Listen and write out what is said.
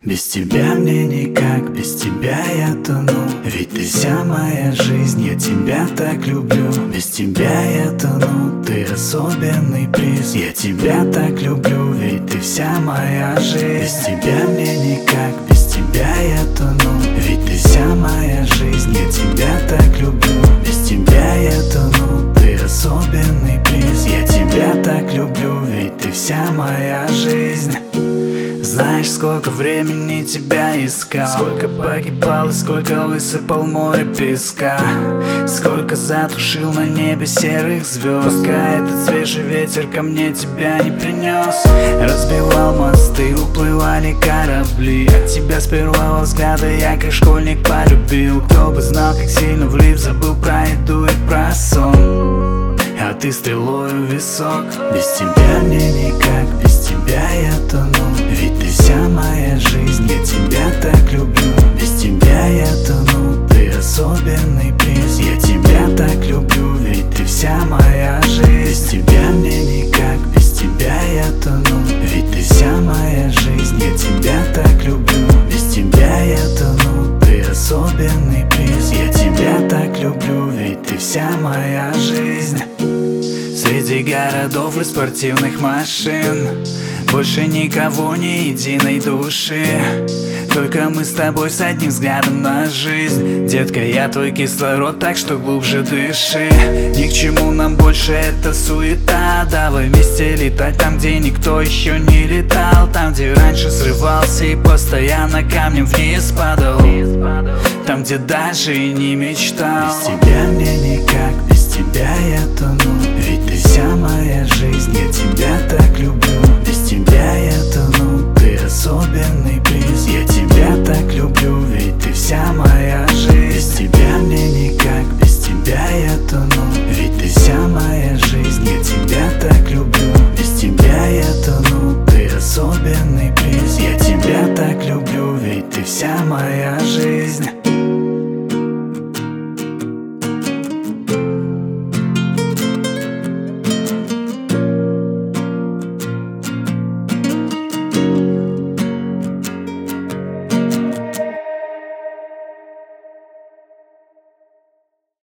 Без тебя мне никак, без тебя я тону. Ведь ты вся моя жизнь, я тебя так люблю. Без тебя я тону, ты особенный приз. Я тебя так люблю, ведь ты вся моя жизнь. Без тебя мне никак, без тебя я тону. Ведь ты вся моя жизнь, я тебя так люблю. Без тебя я тону, ты особенный приз. Я тебя так люблю, ведь ты вся моя жизнь. Знаешь, сколько времени тебя искал, сколько погибал и сколько высыпал море песка, сколько затушил на небе серых звезд, пока этот свежий ветер ко мне тебя не принес. Разбивал мосты, уплывали корабли, от тебя с первого взгляда я как школьник полюбил. Кто бы знал, как сильно влип, забыл про еду и про сон. А ты стрелою в висок. Без тебя мне никак, без тебя я тону. Ведь ты вся моя жизнь, я тебя так люблю. Без тебя я тону, ты особенный приз. Я тебя так люблю, ведь ты вся моя жизнь. Без тебя мне никак, без тебя я тону. Ведь ты вся моя жизнь, я тебя так люблю. Без тебя я тону, ты особенный приз. Я тебя так люблю, ведь ты вся моя жизнь. Среди городов и спортивных машин больше никого, ни единой души. Только мы с тобой с одним взглядом на жизнь. Детка, я твой кислород, так что глубже дыши. Ни к чему нам больше эта суета. Давай вместе летать там, где никто еще не летал. Там, где раньше срывался и постоянно камнем вниз падал. Там, где даже и не мечтал. Без тебя мне никак, без тебя я тону. Ведь ты вся моя жизнь, я тебя так люблю. Без тебя я тону, ты особенный приз. Я тебя так люблю, ведь ты вся моя жизнь. Без тебя мне никак, без тебя я тону. Ведь ты вся моя жизнь, я тебя так люблю. Без тебя я тону, ты особенный приз. Я тебя так люблю, ведь ты вся моя жизнь.